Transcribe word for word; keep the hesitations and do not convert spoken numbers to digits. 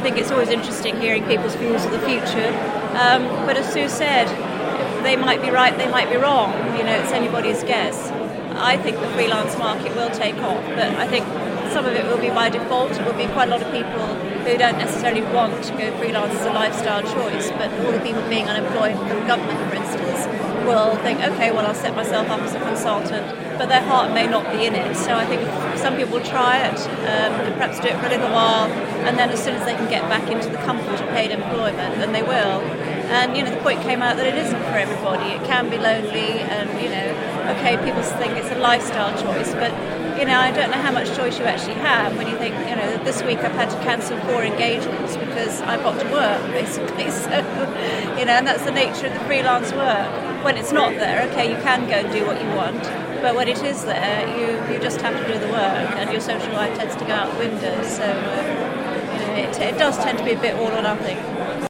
think it's always interesting hearing people's views of the future. Um, but as Sue said, they might be right, they might be wrong. You know, it's anybody's guess. I think the freelance market will take off, but I think some of it will be by default. It will be quite a lot of people who don't necessarily want to go freelance as a lifestyle choice, but all the people being unemployed from government, for instance, will think, okay, well, I'll set myself up as a consultant, but their heart may not be in it. So I think some people will try it, um, and perhaps do it for a little while, and then as soon as they can get back into the comfort of paid employment, then they will. And, you know, the point came out that it isn't for everybody. It can be lonely and, you know, okay, people think it's a lifestyle choice, but, you know, I don't know how much choice you actually have when you think, you know, this week I've had to cancel four engagements because I've got to work, basically. So, you know, and that's the nature of the freelance work. When it's not there, okay, you can go and do what you want, but when it is there, you, you just have to do the work, and your social life tends to go out the window. So, uh, you know, it, it does tend to be a bit all or nothing.